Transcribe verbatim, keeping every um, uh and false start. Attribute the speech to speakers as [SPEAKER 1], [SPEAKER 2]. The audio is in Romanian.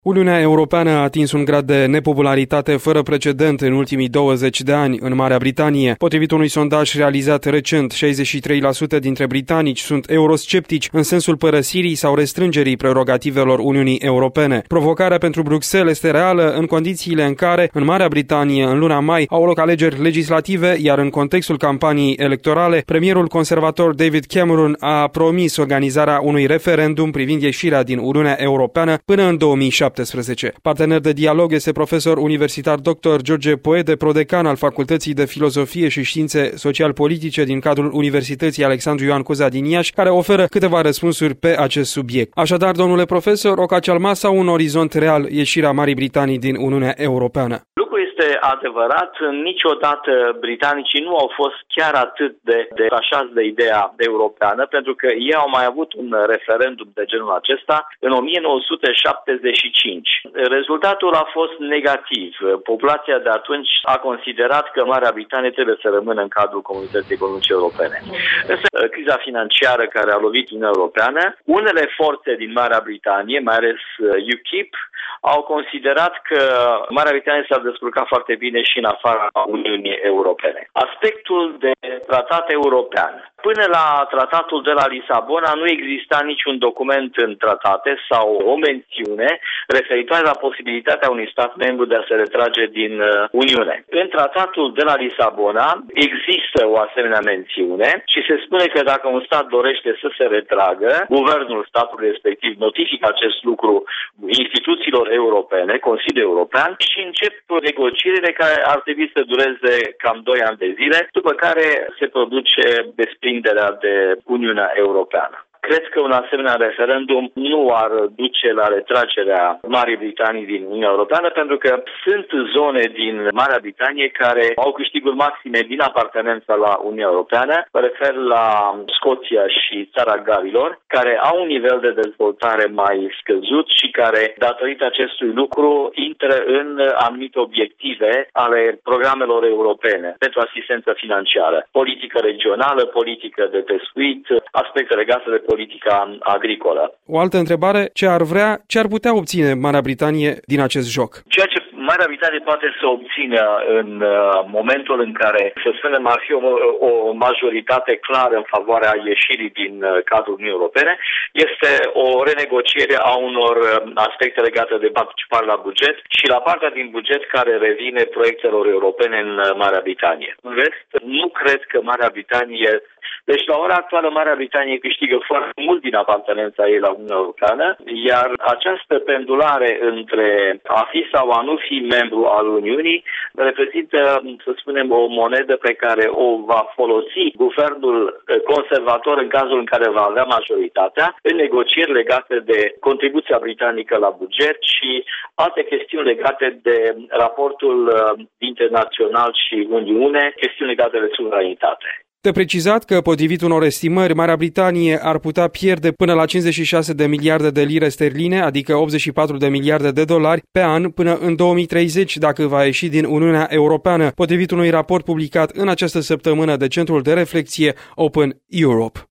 [SPEAKER 1] Uniunea Europeană a atins un grad de nepopularitate fără precedent în ultimii douăzeci de ani în Marea Britanie. Potrivit unui sondaj realizat recent, șaizeci și trei la sută dintre britanici sunt eurosceptici în sensul părăsirii sau restrângerii prerogativelor Uniunii Europene. Provocarea pentru Bruxelles este reală în condițiile în care, în Marea Britanie, în luna mai, au loc alegeri legislative, iar în contextul campaniei electorale, premierul conservator David Cameron a promis organizarea unui referendum privind ieșirea din Uniunea Europeană până în două mii șaptesprezece. Partener de dialog este profesor universitar doctor George Poede, prodecan al Facultății de Filozofie și Științe Social-Politice din cadrul Universității Alexandru Ioan Cuza din Iași, care oferă câteva răspunsuri pe acest subiect. Așadar, domnule profesor, o cacealma sau un orizont real ieșirea Marii Britanii din Uniunea Europeană?
[SPEAKER 2] Este adevărat, niciodată britanicii nu au fost chiar atât de, de așați de ideea europeană, pentru că ei au mai avut un referendum de genul acesta în o mie nouă sute șaptezeci și cinci. Rezultatul a fost negativ. Populația de atunci a considerat că Marea Britanie trebuie să rămână în cadrul Comunității Economice Europene. Însă, criza financiară care a lovit Uniunea Europeană, unele forțe din Marea Britanie, mai ales U KIP, au considerat că Marea Britanie s-a descurcat foarte bine și în afara Uniunii Europene. Aspectul de tratat european. Până la tratatul de la Lisabona nu exista niciun document în tratate sau o mențiune referitoare la posibilitatea unui stat membru de a se retrage din Uniune. În tratatul de la Lisabona există o asemenea mențiune și se spune că dacă un stat dorește să se retragă, guvernul statului respectiv notifică acest lucru instituțiilor europene, Consiliul European, și încep negocierile care ar trebui să dureze cam doi ani de zile, după care se produce desprinderea de Uniunea Europeană. Cred că un asemenea referendum nu ar duce la retragerea Marii Britanii din Uniunea Europeană, pentru că sunt zone din Marea Britanie care au câștiguri maxime din apartenența la Uniunea Europeană. Mă refer la Scoția și Țara Galilor, care au un nivel de dezvoltare mai scăzut și care, datorită acestui lucru, intră în anumite obiective ale programelor europene pentru asistență financiară, politică regională, politică de pescuit, aspecte legate de politica agricolă.
[SPEAKER 1] O altă întrebare, ce ar vrea, ce ar putea obține Marea Britanie din acest joc?
[SPEAKER 2] Ceea ce Marea Britanie poate să obțină în momentul în care, să spunem, ar fi o, o majoritate clară în favoarea ieșirii din cadrul Uniunii Europene, este o renegociere a unor aspecte legate de participare la buget și la partea din buget care revine proiectelor europene în Marea Britanie. În rest, nu cred că Marea Britanie Deci, la ora actuală, Marea Britanie câștigă foarte mult din apartenența ei la Uniunea Europeană, iar această pendulare între a fi sau a nu fi membru al Uniunii reprezintă, să spunem, o monedă pe care o va folosi guvernul conservator în cazul în care va avea majoritatea în negocieri legate de contribuția britanică la buget și alte chestiuni legate de raportul internațional și Uniune, chestiuni legate de suveranitate.
[SPEAKER 1] De precizat că, potrivit unor estimări, Marea Britanie ar putea pierde până la cincizeci și șase de miliarde de lire sterline, adică optzeci și patru de miliarde de dolari, pe an până în două mii treizeci dacă va ieși din Uniunea Europeană, potrivit unui raport publicat în această săptămână de Centrul de Reflexie Open Europe.